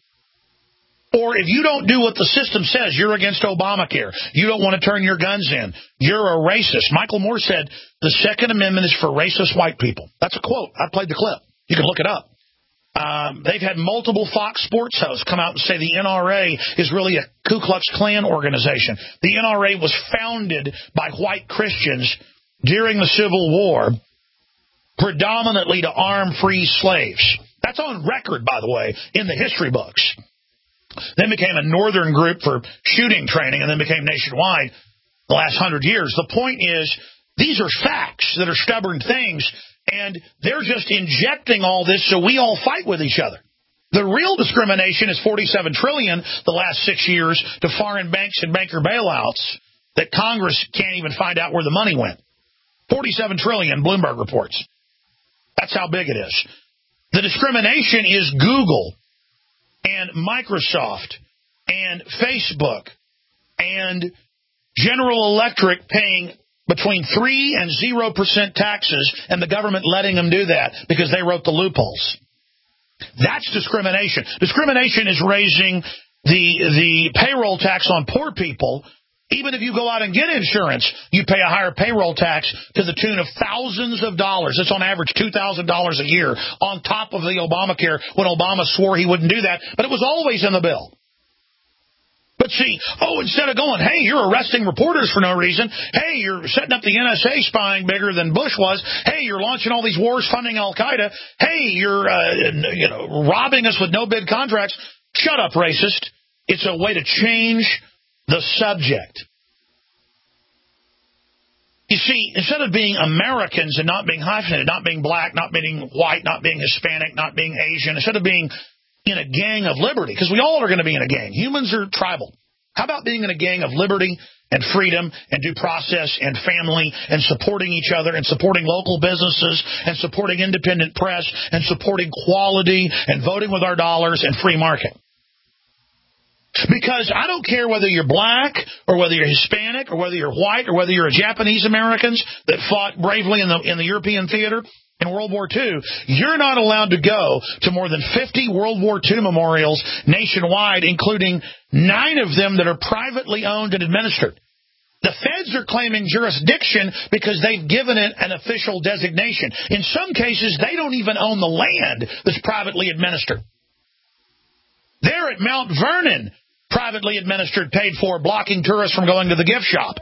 Or if you don't do what the system says, you're against Obamacare, you don't want to turn your guns in, you're a racist. Michael Moore said the Second Amendment is for racist white people. That's a quote. I played the clip. You can look it up. Um, they've had multiple Fox Sports hosts come out and say the N R A is really a Ku Klux Klan organization. The N R A was founded by white Christians during the Civil War, predominantly to arm free slaves. That's on record, by the way, in the history books. Then became a northern group for shooting training, and then became nationwide the last hundred years. The point is, these are facts that are stubborn things, and they're just injecting all this so we all fight with each other. The real discrimination is forty-seven trillion dollars the last six years to foreign banks and banker bailouts that Congress can't even find out where the money went. forty-seven trillion dollars, Bloomberg reports. That's how big it is. The discrimination is Google and Microsoft and Facebook and General Electric paying between three and zero percent taxes, and the government letting them do that because they wrote the loopholes. That's discrimination. Discrimination is raising the the payroll tax on poor people. Even if you go out and get insurance, you pay a higher payroll tax to the tune of thousands of dollars. It's on average two thousand dollars a year on top of the Obamacare when Obama swore he wouldn't do that. But it was always in the bill. But see, oh, instead of going, hey, you're arresting reporters for no reason. Hey, you're setting up the N S A spying bigger than Bush was. Hey, you're launching all these wars funding Al-Qaeda. Hey, you're uh, you know robbing us with no-bid contracts. Shut up, racist. It's a way to change the subject. You see, instead of being Americans and not being hyphenated, not being black, not being white, not being Hispanic, not being Asian, instead of being in a gang of liberty, because we all are going to be in a gang. Humans are tribal. How about being in a gang of liberty and freedom and due process and family and supporting each other and supporting local businesses and supporting independent press and supporting quality and voting with our dollars and free market? Because I don't care whether you're black or whether you're Hispanic or whether you're white or whether you're a Japanese Americans that fought bravely in the in the European theater in World War Two, you're not allowed to go to more than fifty World War Two memorials nationwide, including nine of them that are privately owned and administered. The feds are claiming jurisdiction because they've given it an official designation. In some cases, they don't even own the land that's privately administered. They're at Mount Vernon, privately administered, paid for, blocking tourists from going to the gift shop.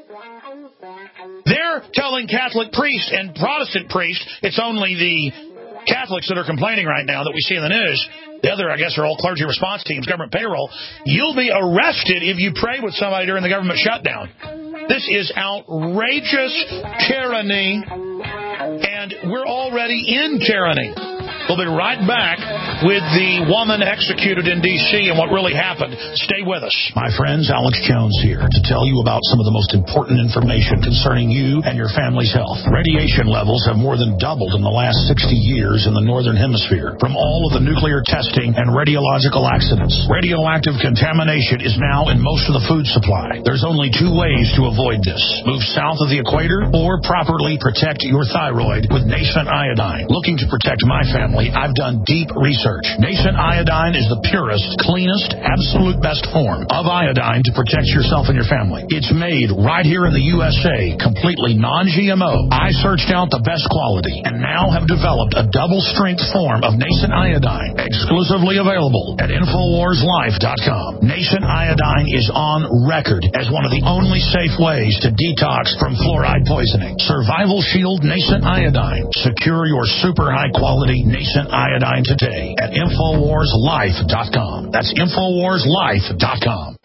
They're telling Catholic priests and Protestant priests, it's only the Catholics that are complaining right now that we see in the news. The other, I guess, are all clergy response teams, government payroll. You'll be arrested if you pray with somebody during the government shutdown. This is outrageous tyranny, and we're already in tyranny. We'll be right back with the woman executed in D C and what really happened. Stay with us. My friends, Alex Jones here to tell you about some of the most important information concerning you and your family's health. Radiation levels have more than doubled in the last sixty years in the Northern Hemisphere from all of the nuclear testing and radiological accidents. Radioactive contamination is now in most of the food supply. There's only two ways to avoid this. Move south of the equator or properly protect your thyroid with Nascent Iodine. Looking to protect my family, I've done deep research. Nascent Iodine is the purest, cleanest, absolute best form of iodine to protect yourself and your family. It's made right here in the U S A, completely non G M O. I searched out the best quality and now have developed a double-strength form of Nascent Iodine, exclusively available at Infowars Life dot com. Nascent Iodine is on record as one of the only safe ways to detox from fluoride poisoning. Survival Shield Nascent Iodine. Secure your super high-quality Nascent Iodine today at Infowars Life dot com. That's Infowars Life dot com.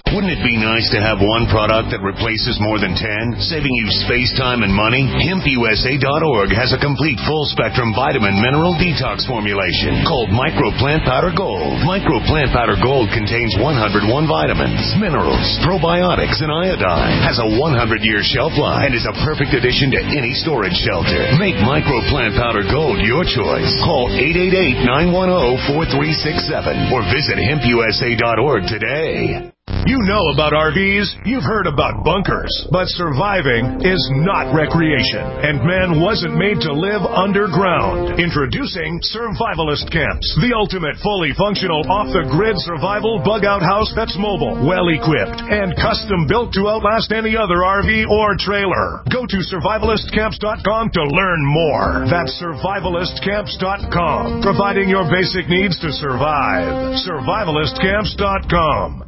Wouldn't it be nice to have one product that replaces more than ten, saving you space, time, and money? Hemp U S A dot org has a complete full-spectrum vitamin mineral detox formulation called Micro Plant Powder Gold. Micro Plant Powder Gold contains one hundred one vitamins, minerals, probiotics, and iodine. Has a one hundred year shelf life and is a perfect addition to any storage shelter. Make Micro Plant Powder Gold your choice. Call eight eight eight, nine one zero, four three six seven or visit hemp U S A dot org today. You know about R Vs, you've heard about bunkers, but surviving is not recreation, and man wasn't made to live underground. Introducing Survivalist Camps, the ultimate fully functional off-the-grid survival bug-out house that's mobile, well-equipped, and custom-built to outlast any other R V or trailer. Go to survivalist camps dot com to learn more. That's survivalist camps dot com, providing your basic needs to survive. survivalist camps dot com.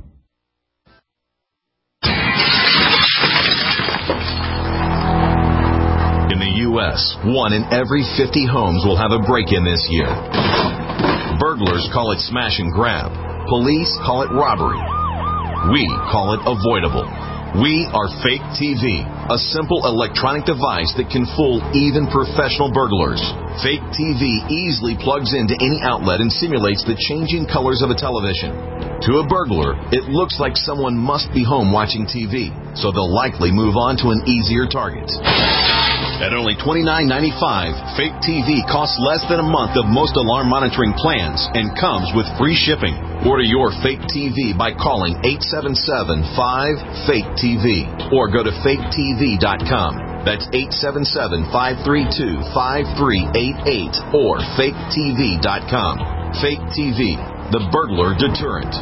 In the U S, one in every fifty homes will have a break-in this year. Burglars call it smash and grab. Police call it robbery. We call it avoidable. We are Fake T V, a simple electronic device that can fool even professional burglars. Fake T V easily plugs into any outlet and simulates the changing colors of a television. To a burglar, it looks like someone must be home watching T V, so they'll likely move on to an easier target. At only twenty-nine ninety-five, Fake T V costs less than a month of most alarm monitoring plans and comes with free shipping. Order your Fake T V by calling eight seven seven, five, fake T V or go to fake T V dot com. That's eight seven seven, five three two, five three eight eight or fake T V dot com. Fake T V, the burglar deterrent.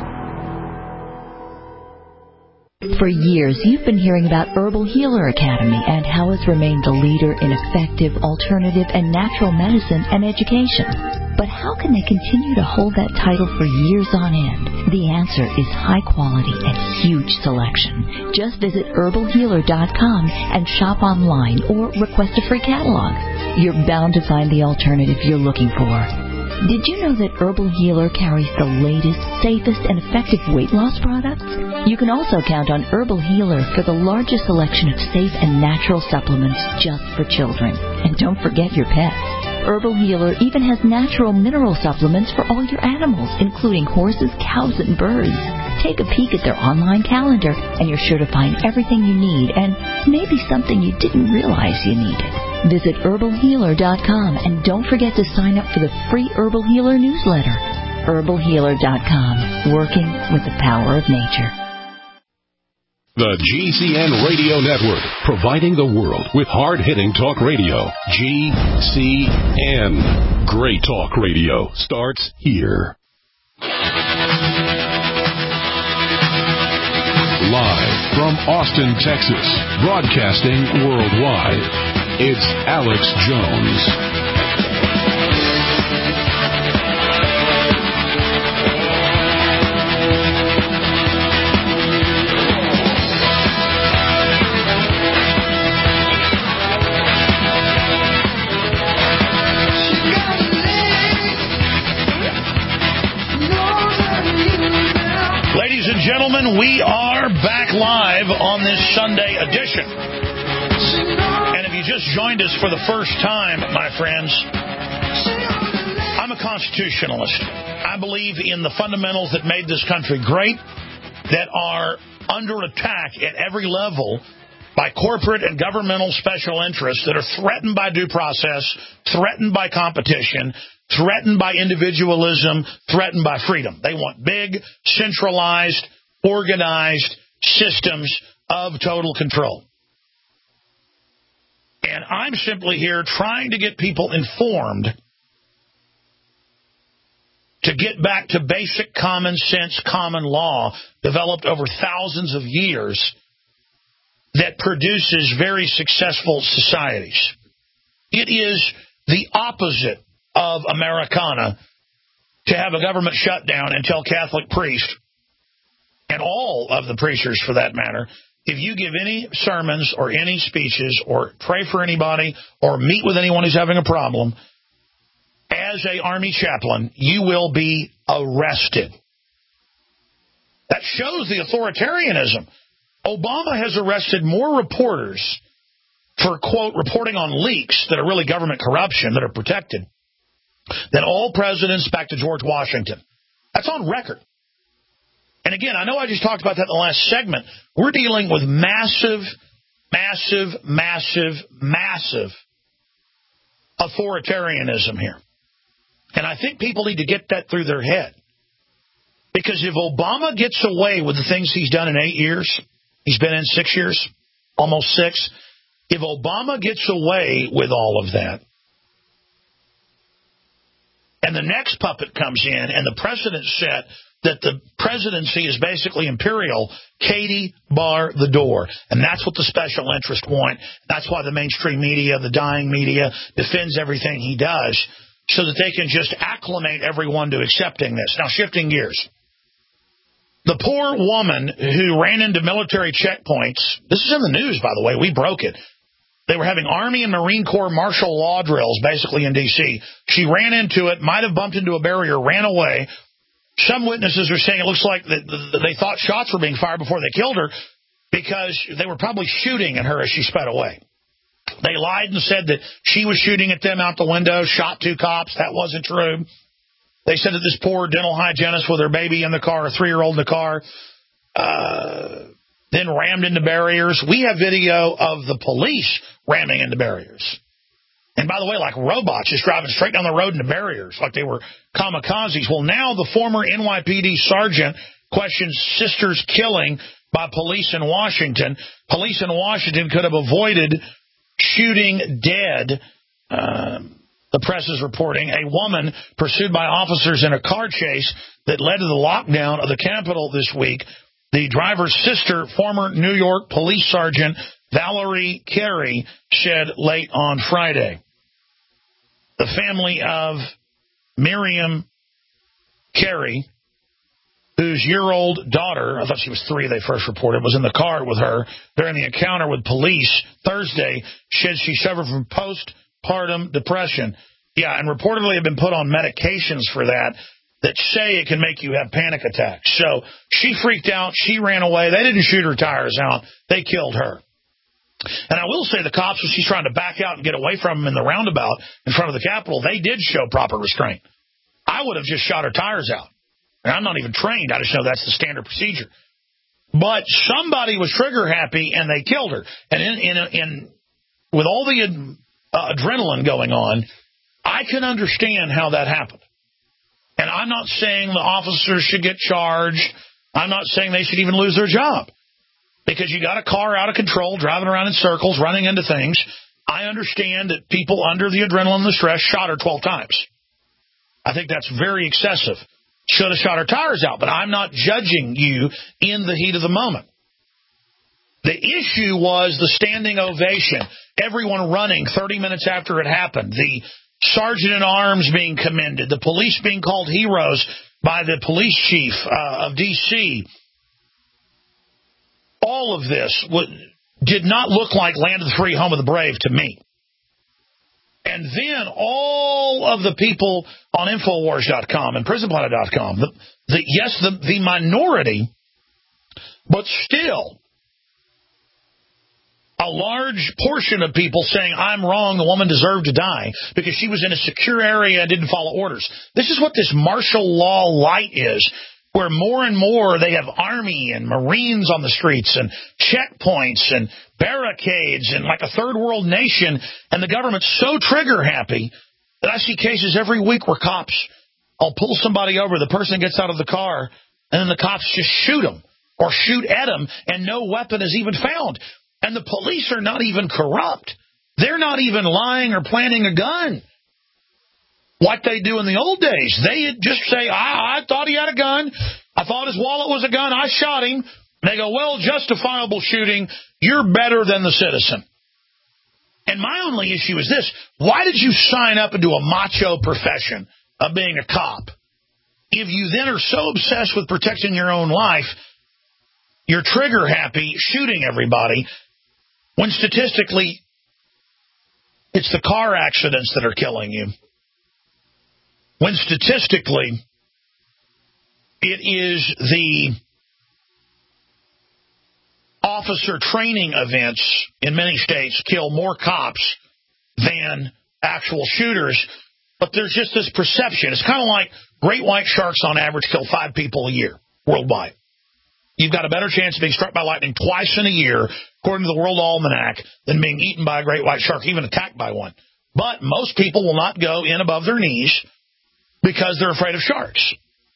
For years, you've been hearing about Herbal Healer Academy and how it's remained the leader in effective, alternative, and natural medicine and education. But how can they continue to hold that title for years on end? The answer is high quality and huge selection. Just visit herbal healer dot com and shop online or request a free catalog. You're bound to find the alternative you're looking for. Did you know that Herbal Healer carries the latest, safest, and effective weight loss products? You can also count on Herbal Healer for the largest selection of safe and natural supplements just for children. And don't forget your pets. Herbal Healer even has natural mineral supplements for all your animals, including horses, cows, and birds. Take a peek at their online calendar, and you're sure to find everything you need and maybe something you didn't realize you needed. Visit herbal healer dot com and don't forget to sign up for the free Herbal Healer newsletter. herbal healer dot com, working with the power of nature. The G C N Radio Network, providing the world with hard-hitting talk radio. G C N. Great talk radio starts here. Live from Austin, Texas, broadcasting worldwide. It's Alex Jones. Ladies and gentlemen, we are back live on this Sunday edition. And if you just joined us for the first time, my friends, I'm a constitutionalist. I believe in the fundamentals that made this country great, that are under attack at every level by corporate and governmental special interests that are threatened by due process, threatened by competition, threatened by individualism, threatened by freedom. They want big, centralized, organized systems of total control. And I'm simply here trying to get people informed to get back to basic common sense, common law developed over thousands of years that produces very successful societies. It is the opposite of Americana to have a government shutdown and tell Catholic priests, and all of the preachers for that matter, if you give any sermons or any speeches or pray for anybody or meet with anyone who's having a problem, as a army chaplain, you will be arrested. That shows the authoritarianism. Obama has arrested more reporters for, quote, reporting on leaks that are really government corruption that are protected than all presidents back to George Washington. That's on record. And again, I know I just talked about that in the last segment. We're dealing with massive, massive, massive, massive authoritarianism here. And I think people need to get that through their head. Because if Obama gets away with the things he's done in eight years, he's been in six years, almost six, if Obama gets away with all of that, and the next puppet comes in and the precedent set that the presidency is basically imperial, Katie, bar the door. And that's what the special interests want. That's why the mainstream media, the dying media, defends everything he does so that they can just acclimate everyone to accepting this. Now, shifting gears. The poor woman who ran into military checkpoints, this is in the news, by the way, we broke it. They were having Army and Marine Corps martial law drills, basically in D C She ran into it, might have bumped into a barrier, ran away. Some witnesses are saying it looks like that they thought shots were being fired before they killed her because they were probably shooting at her as she sped away. They lied and said that she was shooting at them out the window, shot two cops. That wasn't true. They said that this poor dental hygienist with her baby in the car, a three-year-old in the car, uh, then rammed into barriers. We have video of the police ramming into barriers. And by the way, like robots, just driving straight down the road into barriers, like they were kamikazes. Well, now the former N Y P D sergeant questions sister's killing by police in Washington. Police in Washington could have avoided shooting dead, uh, the press is reporting, a woman pursued by officers in a car chase that led to the lockdown of the Capitol this week. The driver's sister, former New York police sergeant Valerie Carey, said late on Friday. The family of Miriam Carey, whose year-old daughter, I thought she was three, they first reported, was in the car with her during the encounter with police Thursday, said she suffered from postpartum depression. Yeah, and reportedly had been put on medications for that that say it can make you have panic attacks. So she freaked out. She ran away. They didn't shoot her tires out. They killed her. And I will say the cops, when she's trying to back out and get away from them in the roundabout in front of the Capitol, they did show proper restraint. I would have just shot her tires out. And I'm not even trained. I just know that's the standard procedure. But somebody was trigger happy, and they killed her. And in, in, in with all the uh, adrenaline going on, I can understand how that happened. And I'm not saying the officers should get charged. I'm not saying they should even lose their job. Because you got a car out of control, driving around in circles, running into things. I understand that people under the adrenaline and the stress shot her twelve times. I think that's very excessive. Should have shot her tires out, but I'm not judging you in the heat of the moment. The issue was the standing ovation, everyone running thirty minutes after it happened, the sergeant-at-arms being commended, the police being called heroes by the police chief uh, of D C All of this would, did not look like land of the free, home of the brave to me. And then all of the people on Infowars dot com and Prison Planet dot com, the, the, yes, the, the minority, but still a large portion of people saying, I'm wrong, the woman deserved to die because she was in a secure area and didn't follow orders. This is what this martial law light is, where more and more they have Army and Marines on the streets and checkpoints and barricades and like a third world nation, and the government's so trigger happy that I see cases every week where cops, I'll pull somebody over, the person gets out of the car, and then the cops just shoot them or shoot at them, and no weapon is even found. And the police are not even corrupt. They're not even lying or planting a gun like they do in the old days. They just say, I, I thought he had a gun. I thought his wallet was a gun. I shot him. And they go, well, justifiable shooting. You're better than the citizen. And my only issue is this. Why did you sign up into a macho profession of being a cop if you then are so obsessed with protecting your own life, you're trigger happy shooting everybody, when statistically it's the car accidents that are killing you? When statistically, it is the officer training events in many states kill more cops than actual shooters. But there's just this perception. It's kind of like great white sharks on average kill five people a year worldwide. You've got a better chance of being struck by lightning twice in a year, according to the World Almanac, than being eaten by a great white shark, even attacked by one. But most people will not go in above their knees because they're afraid of sharks.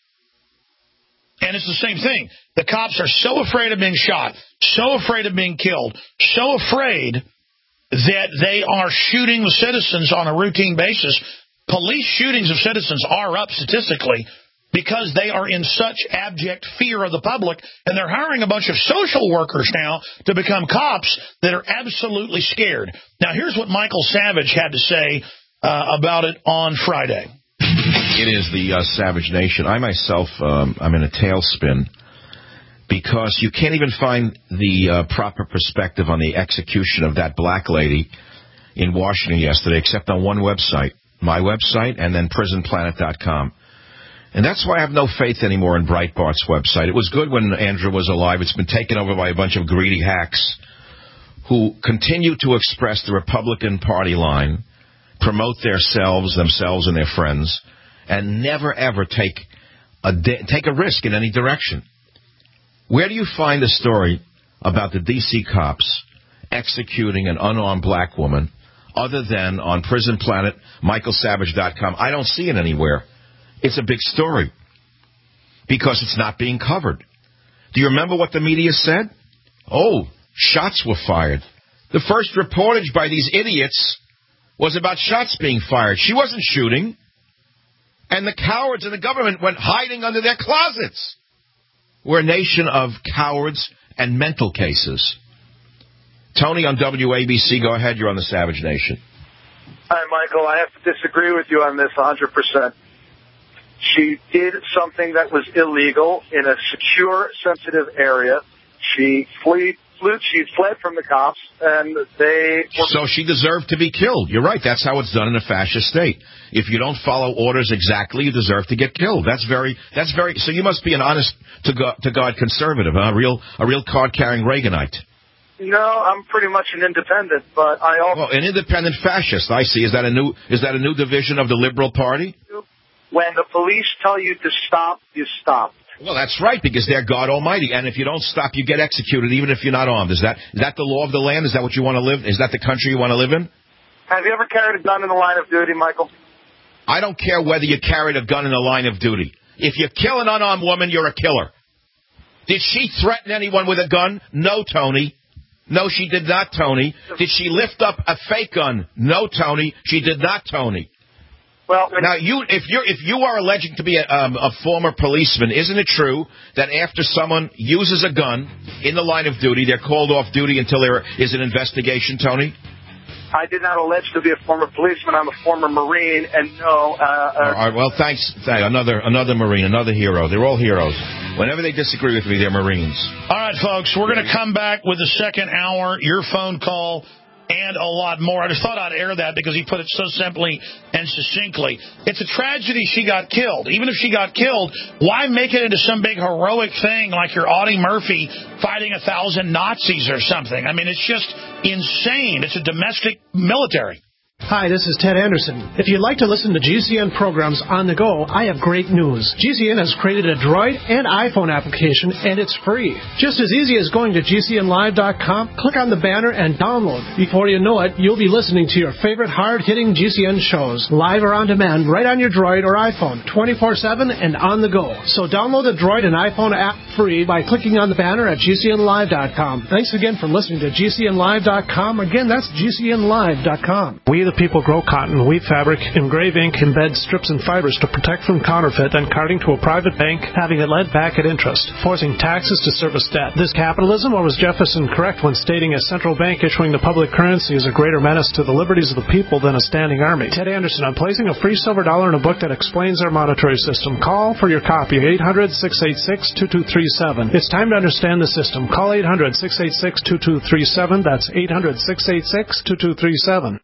And it's the same thing. The cops are so afraid of being shot, so afraid of being killed, so afraid that they are shooting the citizens on a routine basis. Police shootings of citizens are up statistically because they are in such abject fear of the public, and they're hiring a bunch of social workers now to become cops that are absolutely scared. Now, here's what Michael Savage had to say uh, about it on Friday. It is the uh, Savage Nation. I myself, um, I'm in a tailspin because you can't even find the uh, proper perspective on the execution of that black lady in Washington yesterday, except on one website, my website, and then prison planet dot com. And that's why I have no faith anymore in Breitbart's website. It was good when Andrew was alive. It's been taken over by a bunch of greedy hacks who continue to express the Republican Party line, promote themselves, themselves and their friends, and never, ever take a, de- take a risk in any direction. Where do you find a story about the D C cops executing an unarmed black woman other than on Prison Planet, Michael Savage dot com? I don't see it anywhere. It's a big story because it's not being covered. Do you remember what the media said? Oh, shots were fired. The first reportage by these idiots was about shots being fired. She wasn't shooting. And the cowards in the government went hiding under their closets. We're a nation of cowards and mental cases. Tony on W A B C, go ahead. You're on the Savage Nation. Hi, Michael. I have to disagree with you on this one hundred percent. She did something that was illegal in a secure, sensitive area. She flee, flew, she fled from the cops, and they were... So she deserved to be killed. You're right. That's how it's done in a fascist state. If you don't follow orders exactly, you deserve to get killed. That's very... That's very. So you must be an honest to God, to God conservative, huh? a real, a real card-carrying Reaganite. No, I'm pretty much an independent, but I also... Oh, an independent fascist. I see. Is that a new? Is that a new division of the Liberal Party? When the police tell you to stop, you stop. Well, that's right, because they're God Almighty, and if you don't stop, you get executed, even if you're not armed. Is that is that the law of the land? Is that what you want to live? Is that the country you want to live in? Have you ever carried a gun in the line of duty, Michael? I don't care whether you carried a gun in the line of duty. If you kill an unarmed woman, you're a killer. Did she threaten anyone with a gun? No, Tony. No, she did not, Tony. Did she lift up a fake gun? No, Tony. She did not, Tony. Well, now, you, if you're if you are alleging to be a, um, a former policeman, isn't it true that after someone uses a gun in the line of duty, they're called off duty until there is an investigation, Tony? I did not allege to be a former policeman. I'm a former Marine, and no. Uh, uh, all right, well, thanks. thanks. Another another Marine, another hero. They're all heroes. Whenever they disagree with me, they're Marines. All right, folks, we're going to come back with the second hour, your phone call, and a lot more. I just thought I'd air that because he put it so simply and succinctly. It's a tragedy she got killed. Even if she got killed, why make it into some big heroic thing like you're Audie Murphy fighting a thousand Nazis or something? I mean, it's just insane. It's a domestic military. Hi, this is Ted Anderson. If you'd like to listen to G C N programs on the go, I have great news. G C N has created a Droid and iPhone application, and it's free. Just as easy as going to G C N live dot com, click on the banner, and download. Before you know it, you'll be listening to your favorite hard-hitting G C N shows, live or on demand, right on your Droid or iPhone, twenty-four seven and on the go. So download the Droid and iPhone app free by clicking on the banner at G C N live dot com. Thanks again for listening to G C N live dot com. Again, that's G C N live dot com. We the people grow cotton, weave fabric, engrave ink, embed strips and fibers to protect from counterfeit and carting to a private bank, having it lent back at interest, forcing taxes to service debt. This capitalism, or was Jefferson correct when stating a central bank issuing the public currency is a greater menace to the liberties of the people than a standing army? Ted Anderson, I'm placing a free silver dollar in a book that explains our monetary system. Call for your copy, eight hundred, six eight six, two two three seven. It's time to understand the system. Call eight hundred, six eight six, two two three seven. That's eight hundred, six eight six, two two three seven.